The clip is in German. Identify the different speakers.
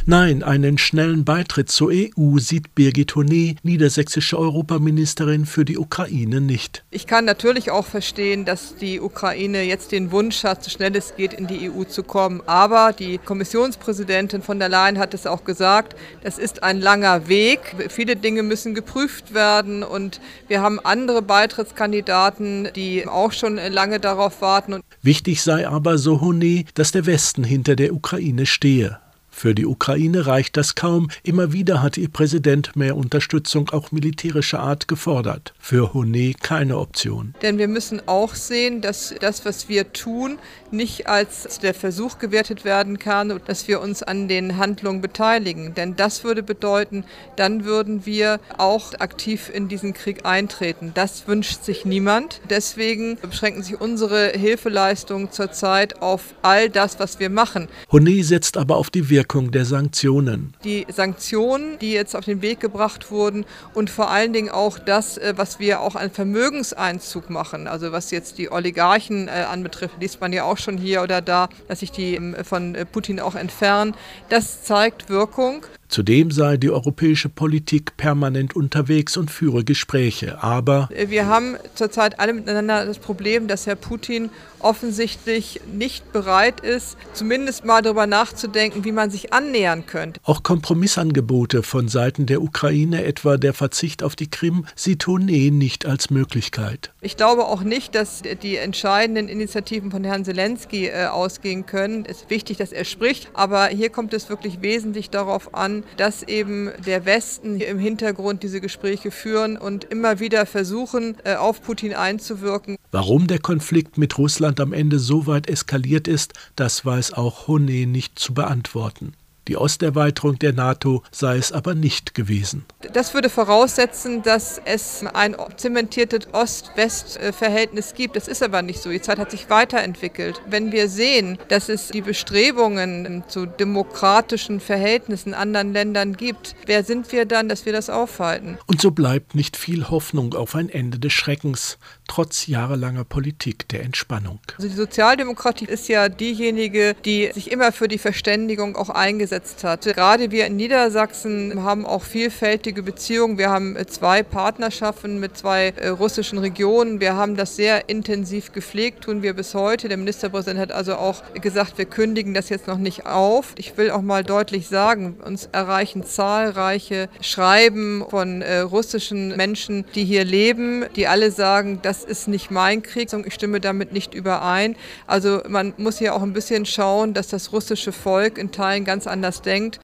Speaker 1: Nein, einen schnellen Beitritt zur EU sieht Birgit Honé, niedersächsische Europaministerin für die Ukraine, nicht.
Speaker 2: Ich kann natürlich auch verstehen, dass die Ukraine jetzt den Wunsch hat, so schnell es geht, in die EU zu kommen. Aber die Kommissionspräsidentin von der Leyen hat es auch gesagt, das ist ein langer Weg. Viele Dinge müssen geprüft werden und wir haben andere Beitrittskandidaten, die auch schon lange darauf warten.
Speaker 1: Wichtig sei aber, so Honé, dass der Westen hinter der Ukraine stehe. Für die Ukraine reicht das kaum. Immer wieder hat ihr Präsident mehr Unterstützung auch militärischer Art gefordert. Für Honé keine Option.
Speaker 2: Denn wir müssen auch sehen, dass das, was wir tun, nicht als der Versuch gewertet werden kann, dass wir uns an den Handlungen beteiligen. Denn das würde bedeuten, dann würden wir auch aktiv in diesen Krieg eintreten. Das wünscht sich niemand. Deswegen beschränken sich unsere Hilfeleistungen zurzeit auf all das, was wir machen.
Speaker 1: Honé setzt aber auf die Wirkung der Sanktionen.
Speaker 2: Die Sanktionen, die jetzt auf den Weg gebracht wurden und vor allen Dingen auch das, was wir auch an Vermögenseinzug machen, also was jetzt die Oligarchen anbetrifft, liest man ja auch schon hier oder da, dass sich die von Putin auch entfernen, das zeigt Wirkung.
Speaker 1: Zudem sei die europäische Politik permanent unterwegs und führe Gespräche, aber
Speaker 2: wir haben zurzeit alle miteinander das Problem, dass Herr Putin offensichtlich nicht bereit ist, zumindest mal darüber nachzudenken, wie man sich annähern könnte.
Speaker 1: Auch Kompromissangebote von Seiten der Ukraine, etwa der Verzicht auf die Krim, sieht Honé nicht als Möglichkeit.
Speaker 2: Ich glaube auch nicht, dass die entscheidenden Initiativen von Herrn Zelensky ausgehen können. Es ist wichtig, dass er spricht, aber hier kommt es wirklich wesentlich darauf an, dass eben der Westen im Hintergrund diese Gespräche führen und immer wieder versuchen, auf Putin einzuwirken.
Speaker 1: Warum der Konflikt mit Russland am Ende so weit eskaliert ist, das weiß auch Honé nicht zu beantworten. Die Osterweiterung der NATO sei es aber nicht gewesen.
Speaker 2: Das würde voraussetzen, dass es ein zementiertes Ost-West-Verhältnis gibt. Das ist aber nicht so. Die Zeit hat sich weiterentwickelt. Wenn wir sehen, dass es die Bestrebungen zu demokratischen Verhältnissen in anderen Ländern gibt, wer sind wir dann, dass wir das aufhalten?
Speaker 1: Und so bleibt nicht viel Hoffnung auf ein Ende des Schreckens, trotz jahrelanger Politik der Entspannung.
Speaker 2: Also die Sozialdemokratie ist ja diejenige, die sich immer für die Verständigung auch eingesetzt hat. Gerade wir in Niedersachsen haben auch vielfältige Beziehungen. Wir haben 2 Partnerschaften mit 2 russischen Regionen. Wir haben das sehr intensiv gepflegt, tun wir bis heute. Der Ministerpräsident hat also auch gesagt, wir kündigen das jetzt noch nicht auf. Ich will auch mal deutlich sagen, uns erreichen zahlreiche Schreiben von russischen Menschen, die hier leben, die alle sagen, das ist nicht mein Krieg, ich stimme damit nicht überein. Also man muss hier auch ein bisschen schauen, dass das russische Volk in Teilen ganz anders denkt.